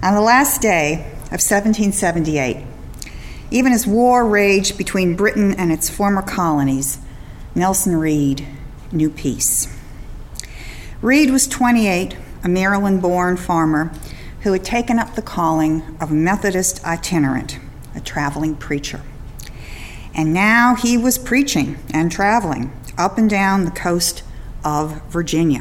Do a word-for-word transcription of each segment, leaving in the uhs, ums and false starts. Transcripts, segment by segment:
On the last day of seventeen seventy-eight, even as war raged between Britain and its former colonies, Nelson Reed knew peace. Reed was twenty-eight, a Maryland-born farmer who had taken up the calling of a Methodist itinerant, a traveling preacher. And now he was preaching and traveling up and down the coast of Virginia.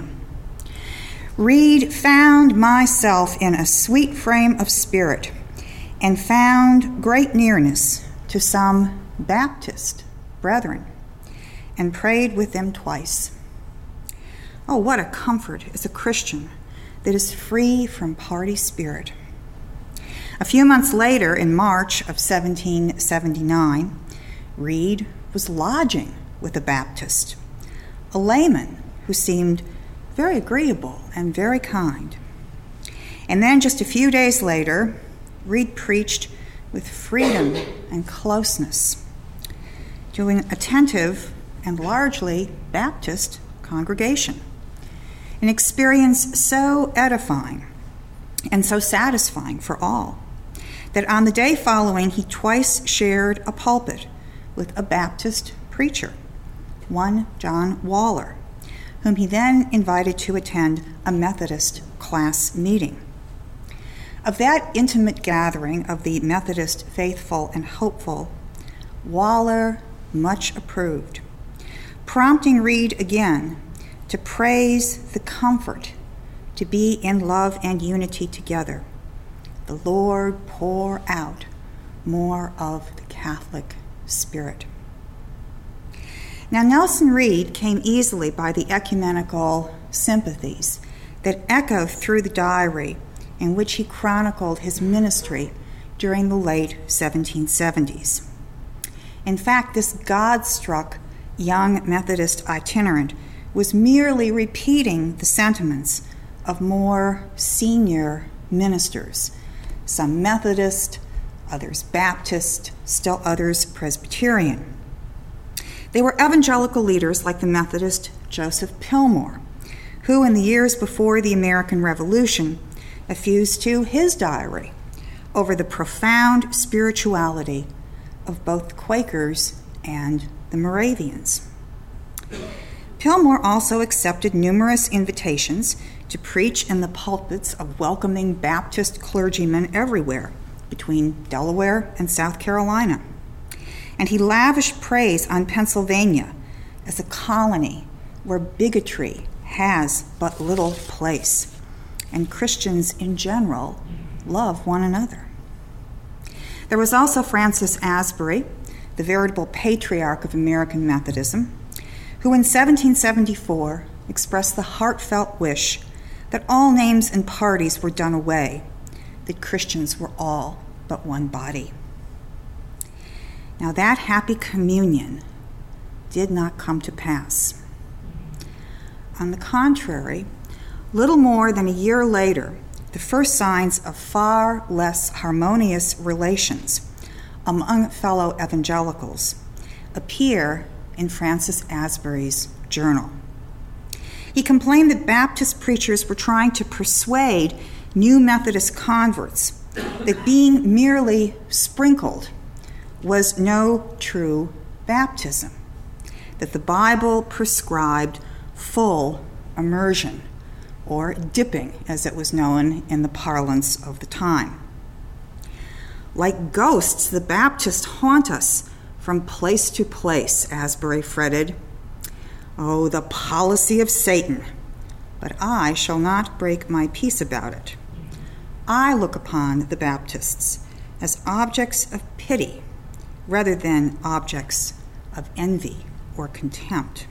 Reed found myself in a sweet frame of spirit and found great nearness to some Baptist brethren and prayed with them twice. Oh, what a comfort as a Christian that is free from party spirit. A few months later, in March of seventeen seventy-nine, Reed was lodging with a Baptist, a layman who seemed very agreeable and very kind. And then just a few days later, Reed preached with freedom and closeness to an attentive and largely Baptist congregation, an experience so edifying and so satisfying for all that on the day following, he twice shared a pulpit with a Baptist preacher, one John Waller, whom he then invited to attend a Methodist class meeting. Of that intimate gathering of the Methodist faithful and hopeful, Waller much approved, prompting Reed again to praise the comfort to be in love and unity together. The Lord pour out more of the Catholic spirit. Now, Nelson Reed came easily by the ecumenical sympathies that echo through the diary in which he chronicled his ministry during the late seventeen seventies. In fact, this God-struck young Methodist itinerant was merely repeating the sentiments of more senior ministers, some Methodist, others Baptist, still others Presbyterian. They were evangelical leaders like the Methodist Joseph Pillmore, who in the years before the American Revolution effused to his diary over the profound spirituality of both the Quakers and the Moravians. Pillmore also accepted numerous invitations to preach in the pulpits of welcoming Baptist clergymen everywhere between Delaware and South Carolina. And he lavished praise on Pennsylvania as a colony where bigotry has but little place, and Christians in general love one another. There was also Francis Asbury, the veritable patriarch of American Methodism, who in seventeen seventy-four expressed the heartfelt wish that all names and parties were done away, that Christians were all but one body. Now that happy communion did not come to pass. On the contrary, little more than a year later, the first signs of far less harmonious relations among fellow evangelicals appear in Francis Asbury's journal. He complained that Baptist preachers were trying to persuade new Methodist converts that being merely sprinkled was no true baptism, that the Bible prescribed full immersion, or dipping, as it was known in the parlance of the time. Like ghosts, the Baptists haunt us from place to place, Asbury fretted. Oh, the policy of Satan, but I shall not break my peace about it. I look upon the Baptists as objects of pity rather than objects of envy or contempt.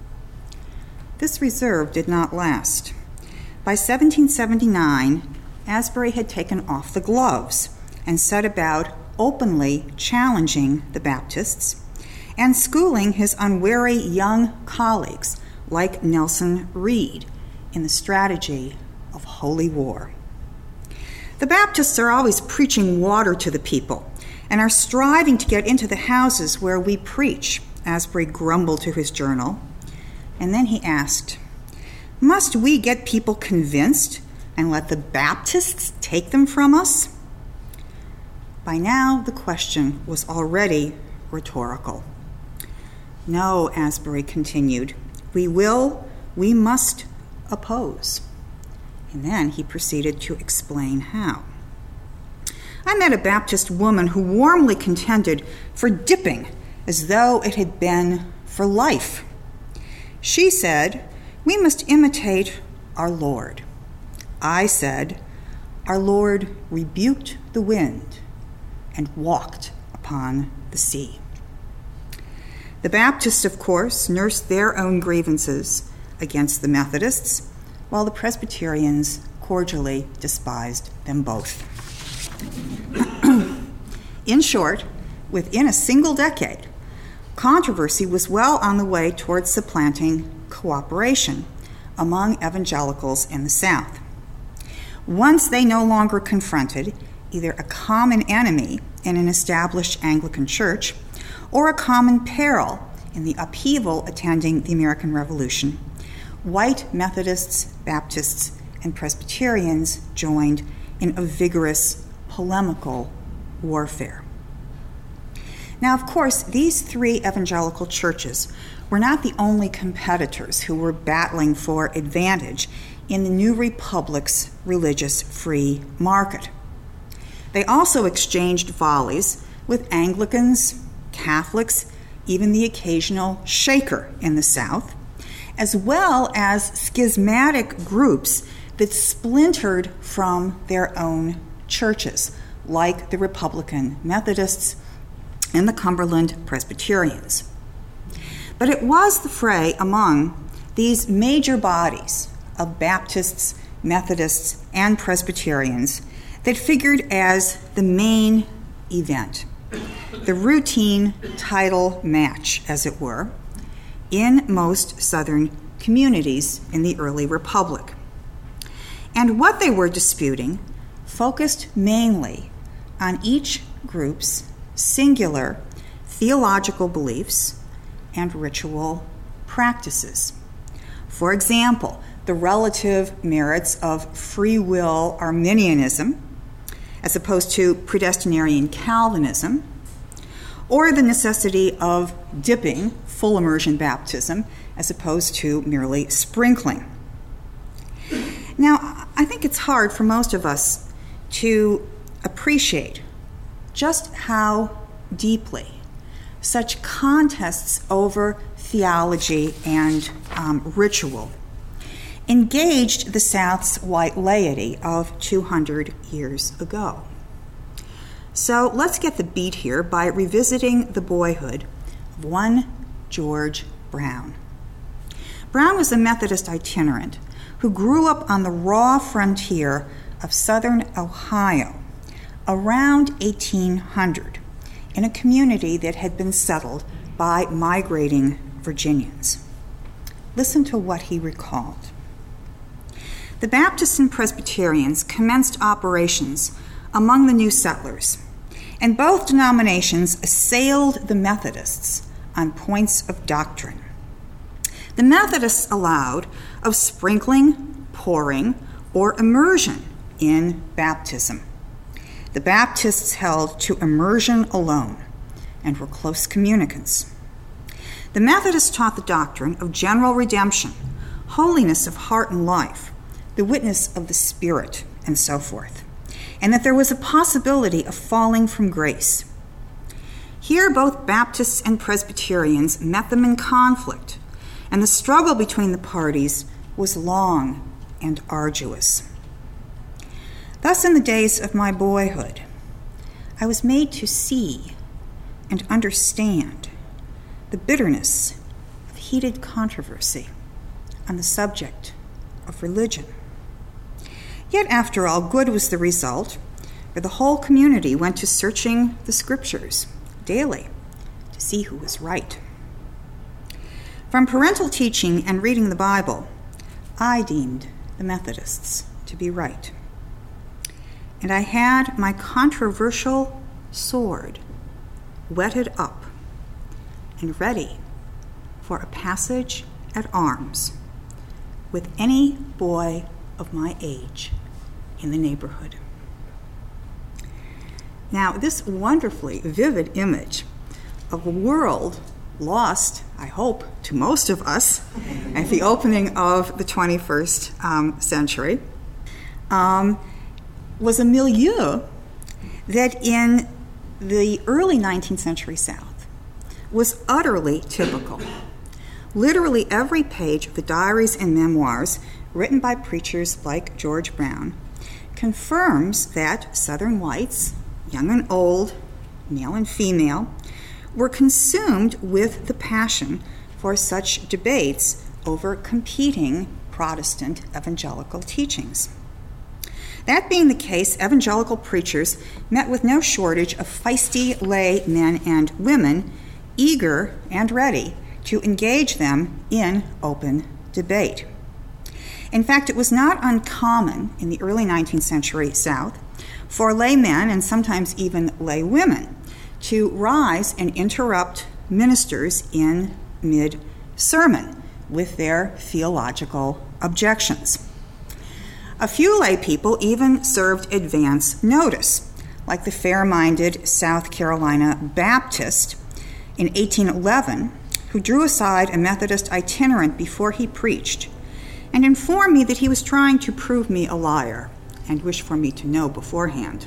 This reserve did not last. By seventeen seventy-nine, Asbury had taken off the gloves and set about openly challenging the Baptists and schooling his unwary young colleagues like Nelson Reed in the strategy of holy war. The Baptists are always preaching water to the people and are striving to get into the houses where we preach, Asbury grumbled to his journal. And then he asked, must we get people convinced and let the Baptists take them from us? By now, the question was already rhetorical. No, Asbury continued, we will, we must oppose. And then he proceeded to explain how. I met a Baptist woman who warmly contended for dipping as though it had been for life. She said, we must imitate our Lord. I said, our Lord rebuked the wind and walked upon the sea. The Baptists, of course, nursed their own grievances against the Methodists, while the Presbyterians cordially despised them both. In short, within a single decade, controversy was well on the way towards supplanting cooperation among evangelicals in the South. Once they no longer confronted either a common enemy in an established Anglican church or a common peril in the upheaval attending the American Revolution, white Methodists, Baptists, and Presbyterians joined in a vigorous polemical warfare. Now, of course, these three evangelical churches were not the only competitors who were battling for advantage in the new republic's religious free market. They also exchanged volleys with Anglicans, Catholics, even the occasional Shaker in the South, as well as schismatic groups that splintered from their own churches, like the Republican Methodists and the Cumberland Presbyterians. But it was the fray among these major bodies of Baptists, Methodists, and Presbyterians that figured as the main event, the routine title match, as it were, in most Southern communities in the early Republic. And what they were disputing focused mainly on each group's singular theological beliefs and ritual practices. For example, the relative merits of free will Arminianism as opposed to predestinarian Calvinism, or the necessity of dipping, full immersion baptism, as opposed to merely sprinkling. Now, I think it's hard for most of us to appreciate just how deeply such contests over theology and um, ritual engaged the South's white laity of two hundred years ago. So let's get the beat here by revisiting the boyhood of one George Brown. Brown was a Methodist itinerant who grew up on the raw frontier of southern Ohio around eighteen hundred in a community that had been settled by migrating Virginians. Listen to what he recalled. The Baptists and Presbyterians commenced operations among the new settlers, and both denominations assailed the Methodists on points of doctrine. The Methodists allowed of sprinkling, pouring, or immersion in baptism. The Baptists held to immersion alone and were close communicants. The Methodists taught the doctrine of general redemption, holiness of heart and life, the witness of the Spirit, and so forth, and that there was a possibility of falling from grace. Here, both Baptists and Presbyterians met them in conflict, and the struggle between the parties was long and arduous. Thus, in the days of my boyhood, I was made to see and understand the bitterness of heated controversy on the subject of religion. Yet, after all, good was the result, for the whole community went to searching the scriptures daily to see who was right. From parental teaching and reading the Bible, I deemed the Methodists to be right. And I had my controversial sword whetted up and ready for a passage at arms with any boy of my age in the neighborhood. Now, this wonderfully vivid image of a world lost, I hope, to most of us at the opening of the twenty-first um, century, um, was a milieu that in the early nineteenth century South was utterly typical. Literally every page of the diaries and memoirs written by preachers like George Brown confirms that Southern whites, young and old, male and female, were consumed with the passion for such debates over competing Protestant evangelical teachings. That being the case, evangelical preachers met with no shortage of feisty lay men and women, eager and ready to engage them in open debate. In fact, it was not uncommon in the early nineteenth century South for laymen and sometimes even lay women to rise and interrupt ministers in mid-sermon with their theological objections. A few lay people even served advance notice, like the fair-minded South Carolina Baptist in eighteen eleven, who drew aside a Methodist itinerant before he preached and informed me that he was trying to prove me a liar and wished for me to know beforehand.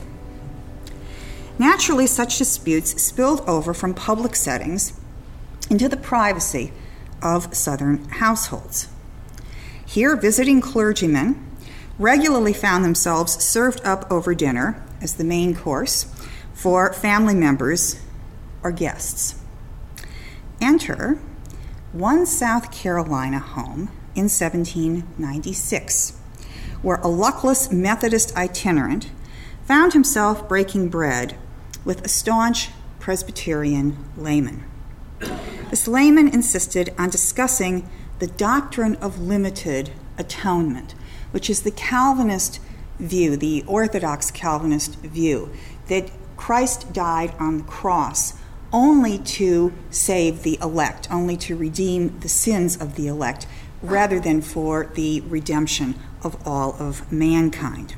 Naturally, such disputes spilled over from public settings into the privacy of Southern households. Here, visiting clergymen regularly found themselves served up over dinner as the main course for family members or guests. Enter one South Carolina home in seventeen ninety-six, where a luckless Methodist itinerant found himself breaking bread with a staunch Presbyterian layman. This layman insisted on discussing the doctrine of limited atonement, which is the Calvinist view, the Orthodox Calvinist view, that Christ died on the cross only to save the elect, only to redeem the sins of the elect, rather than for the redemption of all of mankind.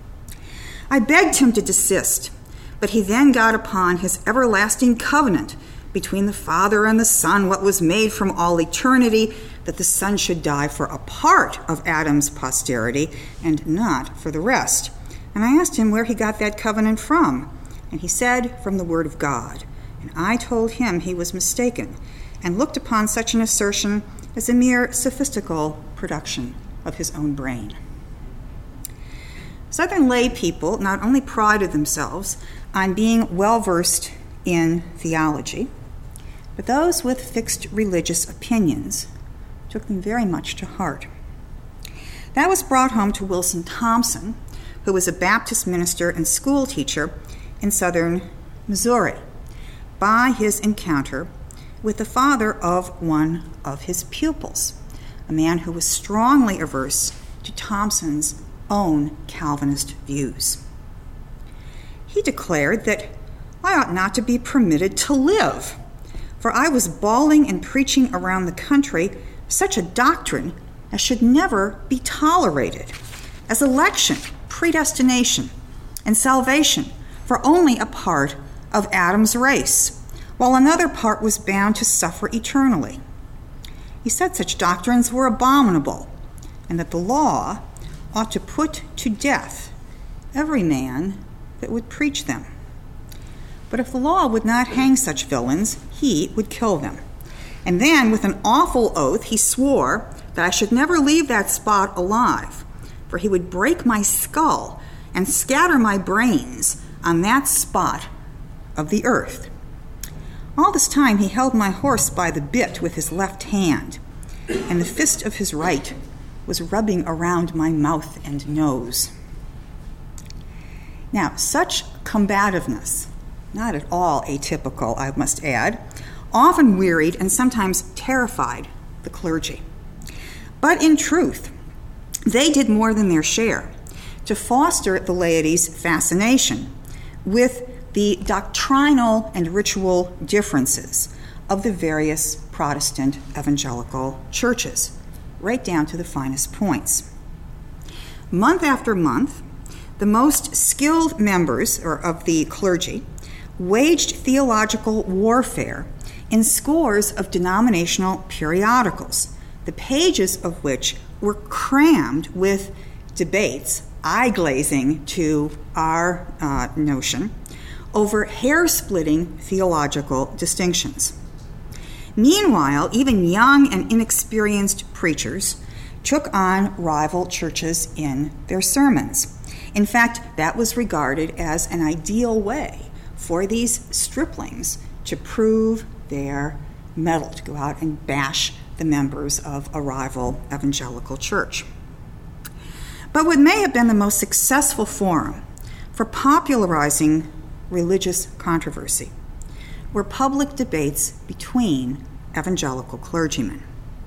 I begged him to desist, but he then got upon his everlasting covenant between the Father and the Son, what was made from all eternity, that the Son should die for a part of Adam's posterity and not for the rest. And I asked him where he got that covenant from, and he said, from the Word of God. And I told him he was mistaken and looked upon such an assertion as a mere sophistical production of his own brain. Southern lay people not only prided themselves on being well-versed in theology, but those with fixed religious opinions took them very much to heart. That was brought home to Wilson Thompson, who was a Baptist minister and school teacher in southern Missouri, by his encounter with the father of one of his pupils, a man who was strongly averse to Thompson's own Calvinist views. He declared that I ought not to be permitted to live, for I was bawling and preaching around the country such a doctrine as should never be tolerated, as election, predestination, and salvation for only a part of Adam's race, while another part was bound to suffer eternally. He said such doctrines were abominable, and that the law ought to put to death every man that would preach them. But if the law would not hang such villains, he would kill them. And then, with an awful oath, he swore that I should never leave that spot alive, for he would break my skull and scatter my brains on that spot of the earth. All this time he held my horse by the bit with his left hand, and the fist of his right was rubbing around my mouth and nose. Now, such combativeness, not at all atypical, I must add, often wearied and sometimes terrified the clergy. But in truth, they did more than their share to foster the laity's fascination with the doctrinal and ritual differences of the various Protestant evangelical churches, right down to the finest points. Month after month, the most skilled members or of the clergy waged theological warfare in scores of denominational periodicals, the pages of which were crammed with debates, eye-glazing to our uh, notion, over hair-splitting theological distinctions. Meanwhile, even young and inexperienced preachers took on rival churches in their sermons. In fact, that was regarded as an ideal way for these striplings to prove their mettle, to go out and bash the members of a rival evangelical church. But what may have been the most successful forum for popularizing religious controversy were public debates between evangelical clergymen.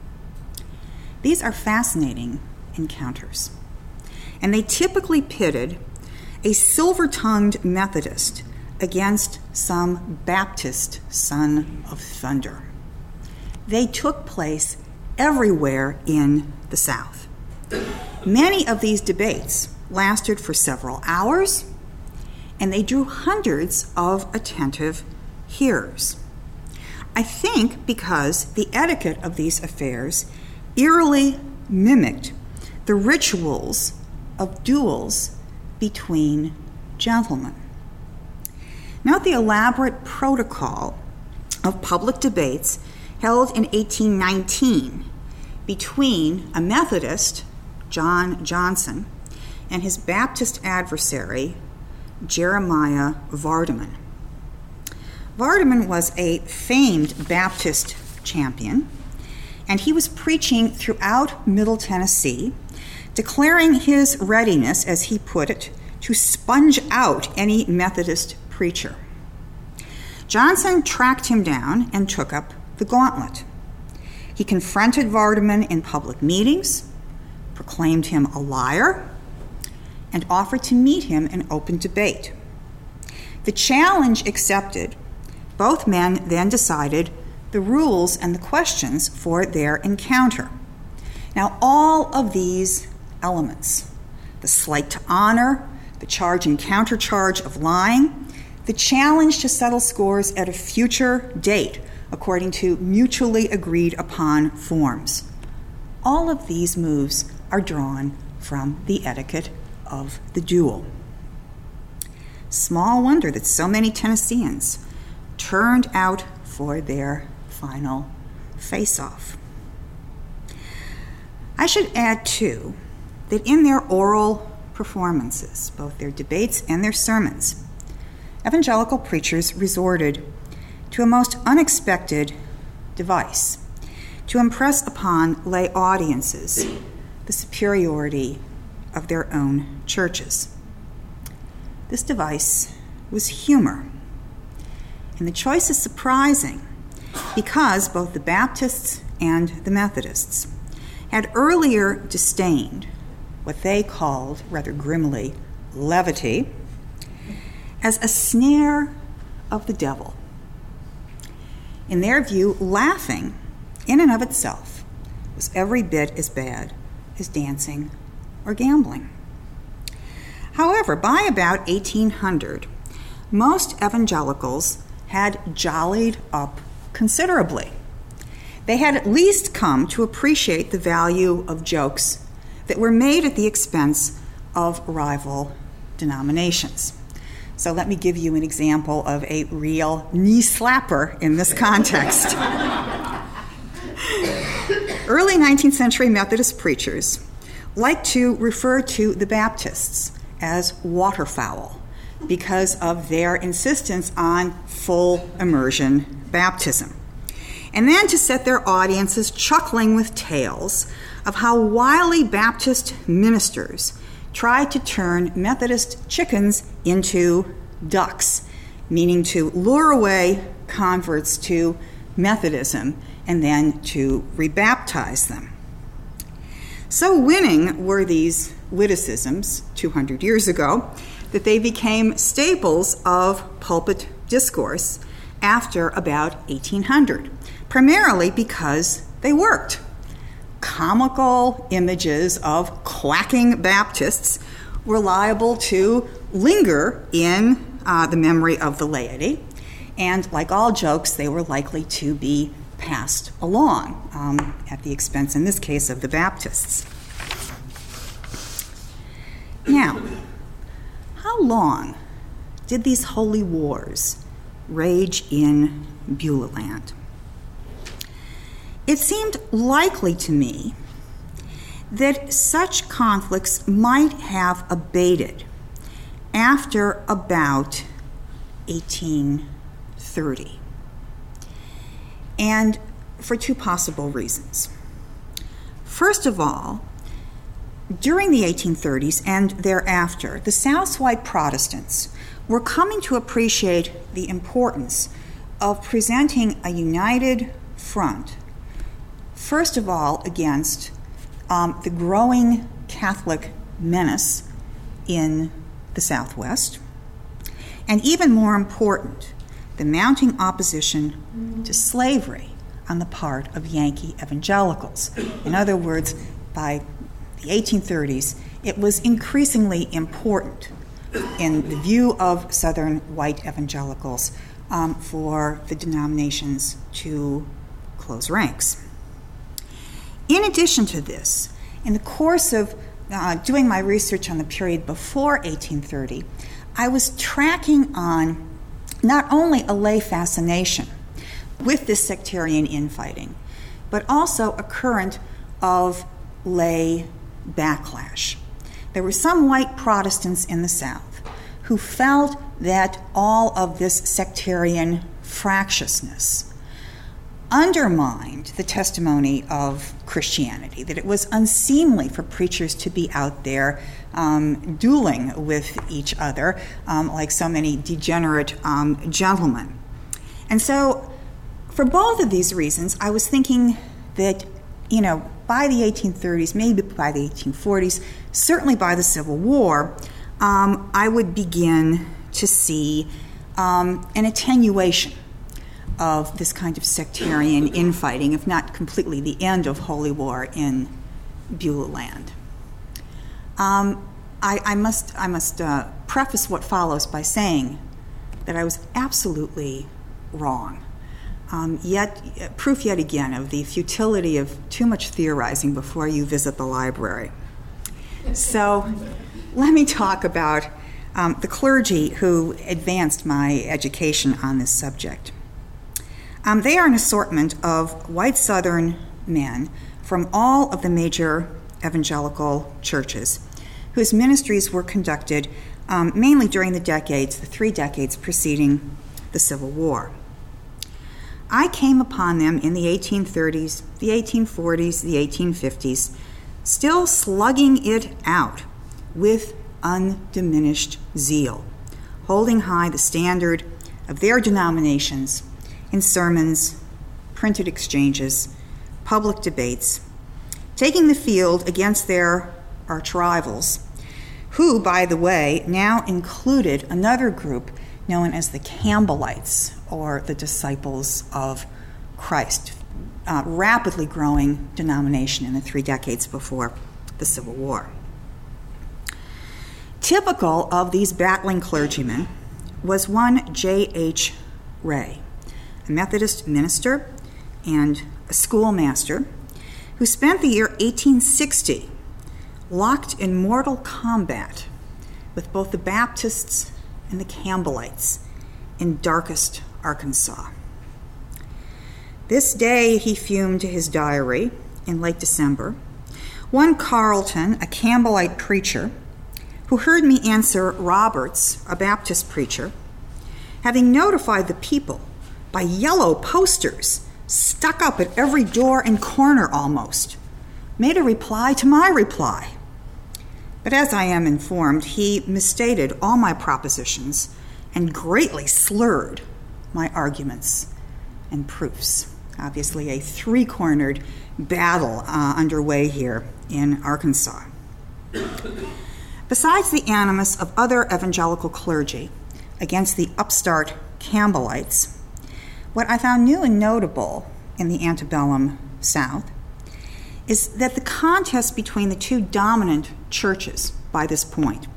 These are fascinating encounters, and they typically pitted a silver-tongued Methodist against some Baptist son of thunder. They took place everywhere in the South. Many of these debates lasted for several hours, and they drew hundreds of attentive hearers. I think because the etiquette of these affairs eerily mimicked the rituals of duels between gentlemen. Note the elaborate protocol of public debates held in eighteen nineteen between a Methodist, John Johnson, and his Baptist adversary, Jeremiah Vardaman. Vardaman was a famed Baptist champion, and he was preaching throughout Middle Tennessee, declaring his readiness, as he put it, to sponge out any Methodist preacher. Johnson tracked him down and took up the gauntlet. He confronted Vardaman in public meetings, proclaimed him a liar, and offered to meet him in open debate. The challenge accepted, both men then decided the rules and the questions for their encounter. Now, all of these elements, the slight to honor, the charge and countercharge of lying, the challenge to settle scores at a future date according to mutually agreed upon forms, all of these moves are drawn from the etiquette of the duel. Small wonder that so many Tennesseans turned out for their final face-off. I should add, too, that in their oral performances, both their debates and their sermons, evangelical preachers resorted to a most unexpected device to impress upon lay audiences the superiority of their own churches. This device was humor, and the choice is surprising because both the Baptists and the Methodists had earlier disdained what they called, rather grimly, levity, as a snare of the devil. In their view, laughing in and of itself was every bit as bad as dancing or gambling. However, by about eighteen hundred, most evangelicals had jollied up considerably. They had at least come to appreciate the value of jokes that were made at the expense of rival denominations. So let me give you an example of a real knee slapper in this context. Early nineteenth century Methodist preachers liked to refer to the Baptists as waterfowl because of their insistence on full immersion baptism. And then to set their audiences chuckling with tales of how wily Baptist ministers tried to turn Methodist chickens into ducks, meaning to lure away converts to Methodism and then to rebaptize them. So winning were these witticisms two hundred years ago that they became staples of pulpit discourse after about eighteen hundred, primarily because they worked. Comical images of quacking Baptists were liable to linger in uh, the memory of the laity, and like all jokes, they were likely to be passed along um, at the expense, in this case, of the Baptists. Now, how long did these holy wars rage in Beulah Land? It seemed likely to me that such conflicts might have abated after about eighteen thirty, and for two possible reasons. First of all, during the eighteen thirties and thereafter, the South's white Protestants were coming to appreciate the importance of presenting a united front, first of all, against um, the growing Catholic menace in the Southwest, and even more important, the mounting opposition to slavery on the part of Yankee evangelicals. In other words, by the eighteen thirties, it was increasingly important in the view of Southern white evangelicals um, for the denominations to close ranks. In addition to this, in the course of uh, doing my research on the period before eighteen thirty, I was tracking on not only a lay fascination with this sectarian infighting, but also a current of lay backlash. There were some white Protestants in the South who felt that all of this sectarian fractiousness undermined the testimony of Christianity, that it was unseemly for preachers to be out there um, dueling with each other um, like so many degenerate um, gentlemen. And so for both of these reasons, I was thinking that, you know, by the eighteen thirties, maybe by the eighteen forties, certainly by the Civil War, um, I would begin to see um, an attenuation of this kind of sectarian infighting, if not completely the end of Holy War in Beulah Land. Um, I, I must, I must uh, preface what follows by saying that I was absolutely wrong. Um, yet, proof yet again of the futility of too much theorizing before you visit the library. So let me talk about um, the clergy who advanced my education on this subject. Um, they are an assortment of white Southern men from all of the major evangelical churches whose ministries were conducted um, mainly during the decades, the three decades preceding the Civil War. I came upon them in the eighteen thirties, the eighteen forties, the eighteen fifties, still slugging it out with undiminished zeal, holding high the standard of their denominations in sermons, printed exchanges, public debates, taking the field against their arch rivals, who, by the way, now included another group known as the Campbellites, or the Disciples of Christ, a rapidly growing denomination in the three decades before the Civil War. Typical of these battling clergymen was one J H Ray, a Methodist minister and a schoolmaster who spent the year eighteen sixty locked in mortal combat with both the Baptists and the Campbellites in darkest Arkansas. This day, he fumed to his diary in late December, one Carlton, a Campbellite preacher, who heard me answer Roberts, a Baptist preacher, having notified the people by yellow posters stuck up at every door and corner almost, made a reply to my reply. But as I am informed, he misstated all my propositions and greatly slurred my arguments and proofs. Obviously, a three-cornered battle uh, underway here in Arkansas. Besides the animus of other evangelical clergy against the upstart Campbellites, what I found new and notable in the antebellum South is that the contest between the two dominant churches by this point,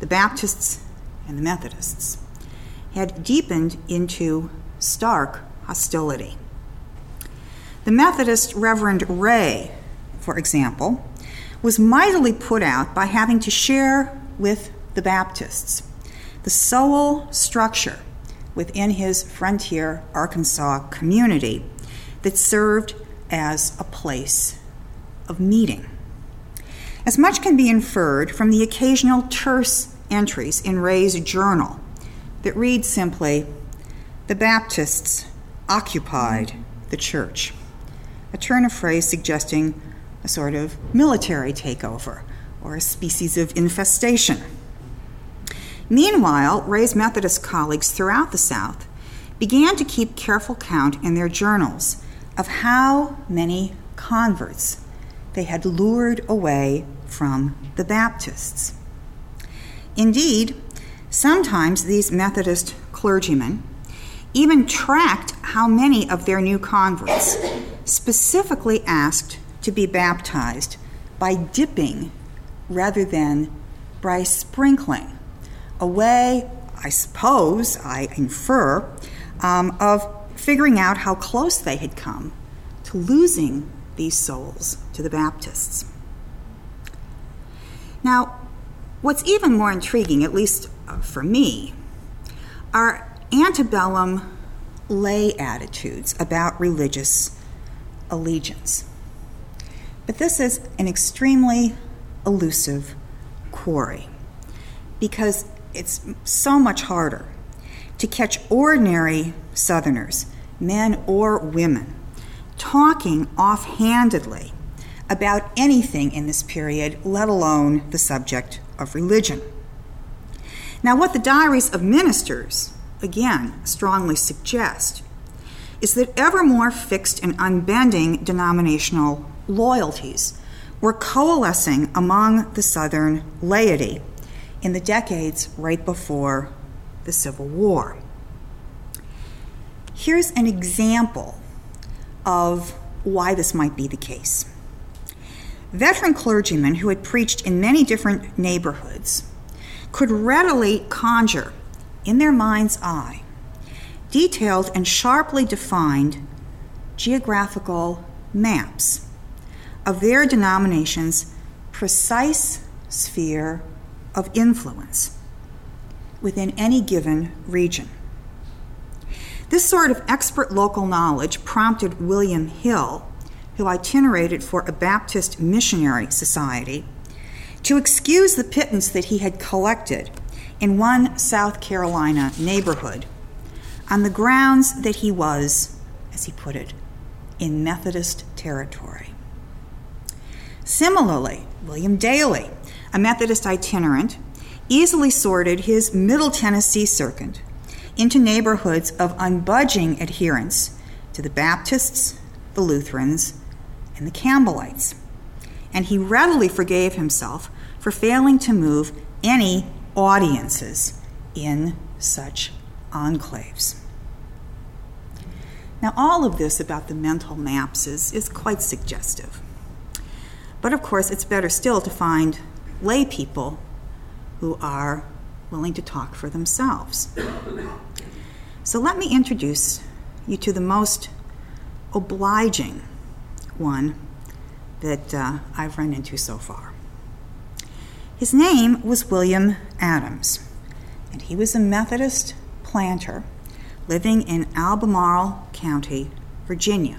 the Baptists and the Methodists, had deepened into stark hostility. The Methodist Reverend Ray, for example, was mightily put out by having to share with the Baptists the sole structure within his Frontier, Arkansas community that served as a place of meeting. As much can be inferred from the occasional terse entries in Ray's journal that read simply, "The Baptists occupied the church," a turn of phrase suggesting a sort of military takeover or a species of infestation. Meanwhile, Ray's Methodist colleagues throughout the South began to keep careful count in their journals of how many converts they had lured away from the Baptists. Indeed, sometimes these Methodist clergymen even tracked how many of their new converts specifically asked to be baptized by dipping rather than by sprinkling, a way, I suppose, I infer, um, of figuring out how close they had come to losing these souls to the Baptists. Now, what's even more intriguing, at least uh, for me, are antebellum lay attitudes about religious allegiance. But this is an extremely elusive quarry because it's so much harder to catch ordinary Southerners, men or women, talking offhandedly about anything in this period, let alone the subject of religion. Now, what the diaries of ministers, again, strongly suggest is that ever more fixed and unbending denominational loyalties were coalescing among the Southern laity in the decades right before the Civil War. Here's an example of why this might be the case. Veteran clergymen who had preached in many different neighborhoods could readily conjure in their mind's eye detailed and sharply defined geographical maps of their denomination's precise sphere of influence within any given region. This sort of expert local knowledge prompted William Hill, who itinerated for a Baptist missionary society, to excuse the pittance that he had collected in one South Carolina neighborhood on the grounds that he was, as he put it, in Methodist territory. Similarly, William Daly, a Methodist itinerant, easily sorted his Middle Tennessee circuit into neighborhoods of unbudging adherence to the Baptists, the Lutherans, and the Campbellites, and he readily forgave himself for failing to move any audiences in such enclaves. Now, all of this about the mental maps is, is quite suggestive. But of course, it's better still to find lay people who are willing to talk for themselves. So let me introduce you to the most obliging one that uh, I've run into so far. His name was William Adams, and he was a Methodist planter living in Albemarle County, Virginia.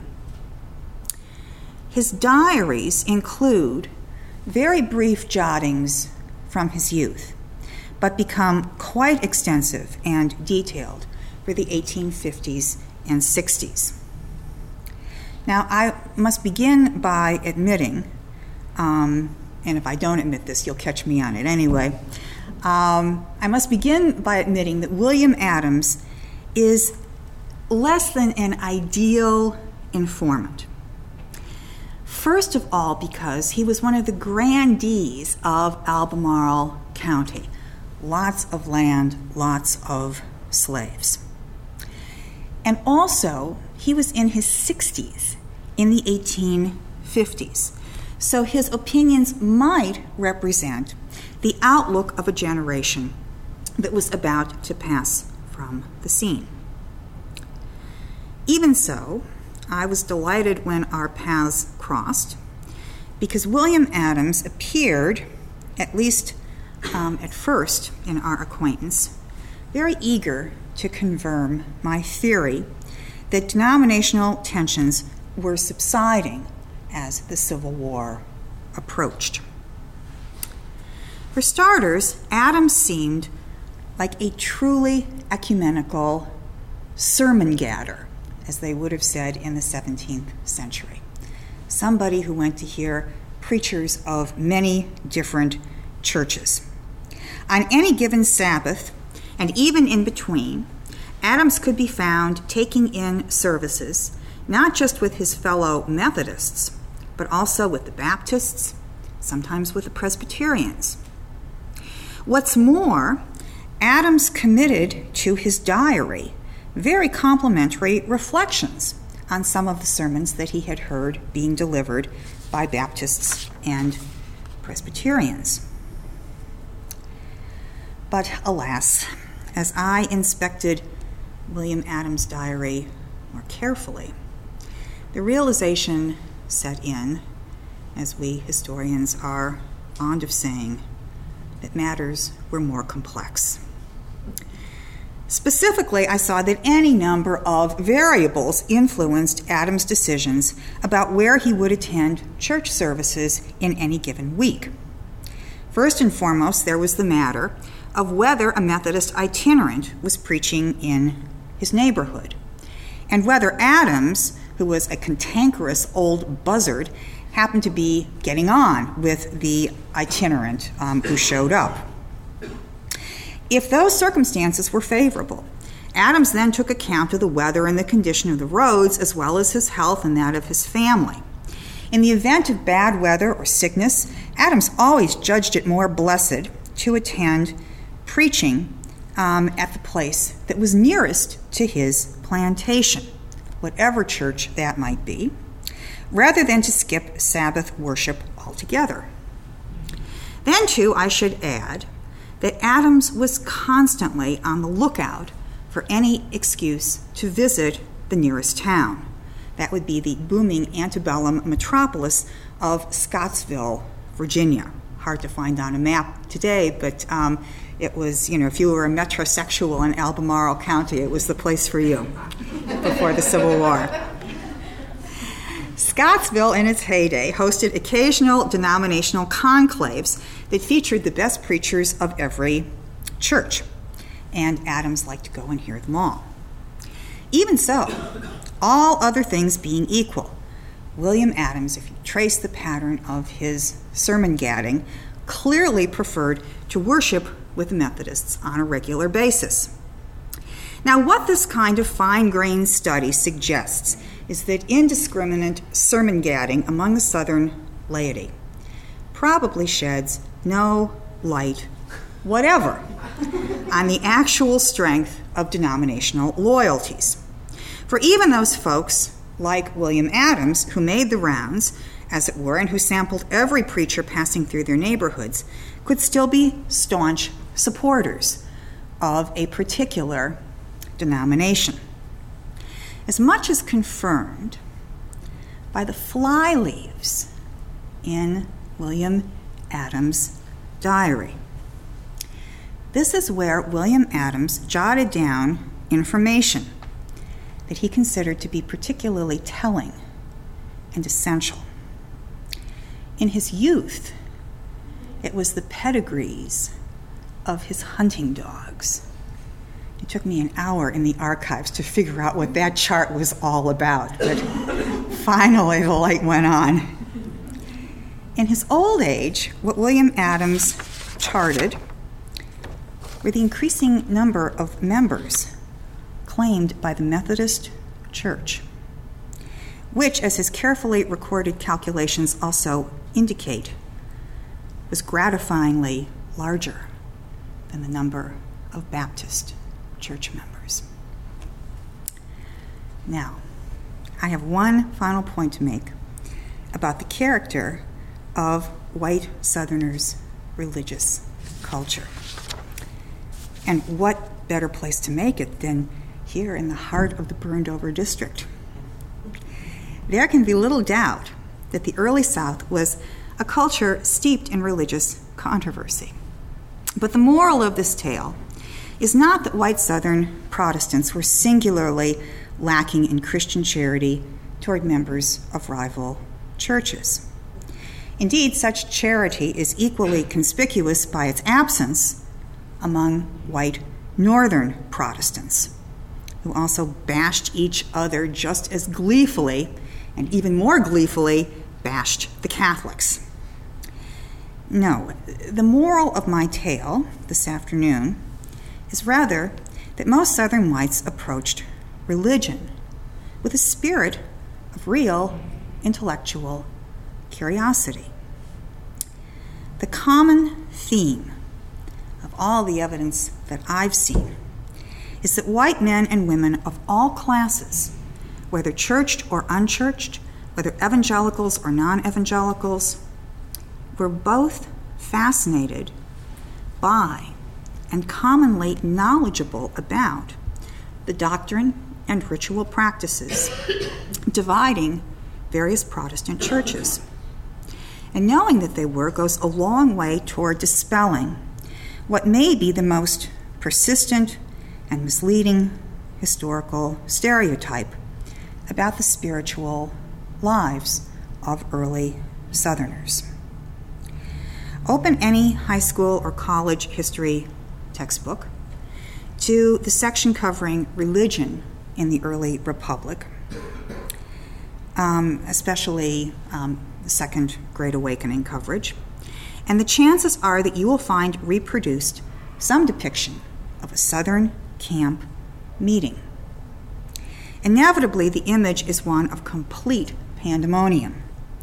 His diaries include very brief jottings from his youth, but become quite extensive and detailed for the eighteen fifties and sixties. Now, I must begin by admitting, um, and if I don't admit this, you'll catch me on it anyway, um, I must begin by admitting that William Adams is less than an ideal informant. First of all, because he was one of the grandees of Albemarle County. Lots of land, lots of slaves. And also, he was in his sixties in the eighteen fifties. so his opinions might represent the outlook of a generation that was about to pass from the scene. Even so, I was delighted when our paths crossed, because William Adams appeared, at least um, at first in our acquaintance, very eager to confirm my theory that denominational tensions were subsiding as the Civil War approached. For starters, Adams seemed like a truly ecumenical sermon gatter, as they would have said in the seventeenth century. Somebody who went to hear preachers of many different churches. On any given Sabbath, and even in between, Adams could be found taking in services, not just with his fellow Methodists, but also with the Baptists, sometimes with the Presbyterians. What's more, Adams committed to his diary very complimentary reflections on some of the sermons that he had heard being delivered by Baptists and Presbyterians. But alas, as I inspected William Adams' diary more carefully, the realization set in, as we historians are fond of saying, that matters were more complex. Specifically, I saw that any number of variables influenced Adams' decisions about where he would attend church services in any given week. First and foremost, there was the matter of whether a Methodist itinerant was preaching in his neighborhood, and whether Adams, who was a cantankerous old buzzard, happened to be getting on with the itinerant um, who showed up. If those circumstances were favorable, Adams then took account of the weather and the condition of the roads, as well as his health and that of his family. In the event of bad weather or sickness, Adams always judged it more blessed to attend preaching um, at the place that was nearest to his plantation, whatever church that might be, rather than to skip Sabbath worship altogether. Then, too, I should add that Adams was constantly on the lookout for any excuse to visit the nearest town. That would be the booming antebellum metropolis of Scottsville, Virginia. Hard to find on a map today, but um, it was, you know, if you were a metrosexual in Albemarle County, it was the place for you before the Civil War. Scottsville, in its heyday, hosted occasional denominational conclaves that featured the best preachers of every church, and Adams liked to go and hear them all. Even so, all other things being equal, William Adams, if you trace the pattern of his sermon gadding, clearly preferred to worship with the Methodists on a regular basis. Now, what this kind of fine-grained study suggests is that indiscriminate sermon gadding among the Southern laity probably sheds no light whatever on the actual strength of denominational loyalties. For even those folks, like William Adams, who made the rounds, as it were, and who sampled every preacher passing through their neighborhoods, could still be staunch supporters of a particular denomination. As much as confirmed by the flyleaves in William Adams' diary. This is where William Adams jotted down information that he considered to be particularly telling and essential. In his youth, it was the pedigrees of his hunting dogs. It took me an hour in the archives to figure out what that chart was all about, but finally the light went on. In his old age, what William Adams charted were the increasing number of members claimed by the Methodist Church, which, as his carefully recorded calculations also indicate, was gratifyingly larger than the number of Baptist church members. Now, I have one final point to make about the character of white Southerners' religious culture. And what better place to make it than here in the heart of the burned-over district? There can be little doubt that the early South was a culture steeped in religious controversy. But the moral of this tale is not that white Southern Protestants were singularly lacking in Christian charity toward members of rival churches. Indeed, such charity is equally conspicuous by its absence among white Northern Protestants, who also bashed each other just as gleefully, and even more gleefully, bashed the Catholics. No, the moral of my tale this afternoon is rather that most Southern whites approached religion with a spirit of real intellectual curiosity. The common theme of all the evidence that I've seen is that white men and women of all classes, whether churched or unchurched, whether evangelicals or non-evangelicals, were both fascinated by and commonly knowledgeable about the doctrine and ritual practices dividing various Protestant churches. And knowing that they were goes a long way toward dispelling what may be the most persistent and misleading historical stereotype about the spiritual lives of early Southerners. Open any high school or college history textbook to the section covering religion in the early Republic, um, especially um, the Second Great Awakening coverage, and the chances are that you will find reproduced some depiction of a Southern camp meeting. Inevitably, the image is one of complete pandemonium.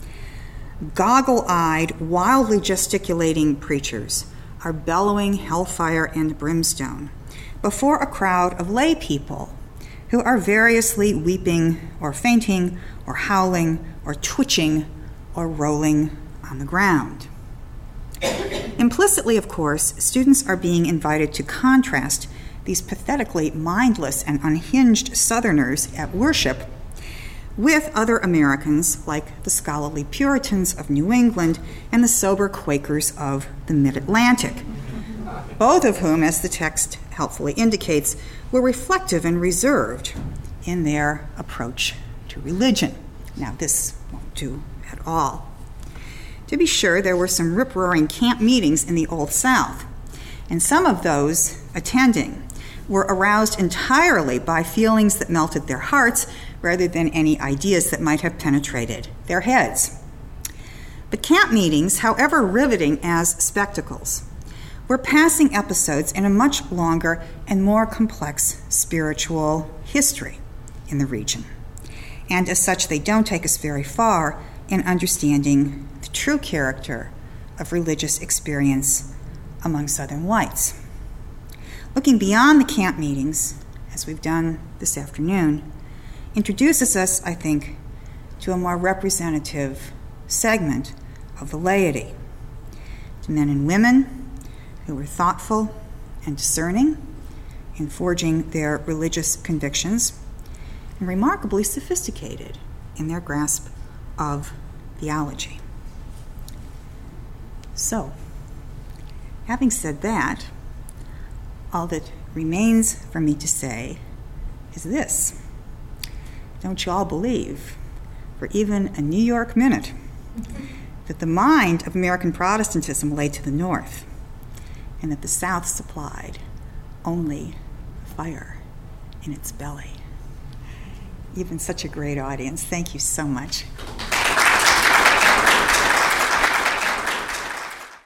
Goggle-eyed, wildly gesticulating preachers are bellowing hellfire and brimstone before a crowd of lay people who are variously weeping or fainting or howling or twitching or rolling on the ground. Implicitly, of course, students are being invited to contrast these pathetically mindless and unhinged Southerners at worship with other Americans like the scholarly Puritans of New England and the sober Quakers of the Mid-Atlantic, both of whom, as the text helpfully indicates, were reflective and reserved in their approach to religion. Now, this won't do at all. To be sure, there were some rip-roaring camp meetings in the Old South, and some of those attending were aroused entirely by feelings that melted their hearts rather than any ideas that might have penetrated their heads. But camp meetings, however riveting as spectacles, were passing episodes in a much longer and more complex spiritual history in the region. And as such, they don't take us very far in understanding the true character of religious experience among Southern whites. Looking beyond the camp meetings, as we've done this afternoon, introduces us, I think, to a more representative segment of the laity, to men and women who were thoughtful and discerning in forging their religious convictions, and remarkably sophisticated in their grasp of theology. So, having said that, all that remains for me to say is this. Don't you all believe, for even a New York minute, that the mind of American Protestantism lay to the north, and that the South supplied only fire in its belly? Even such a great audience. Thank you so much.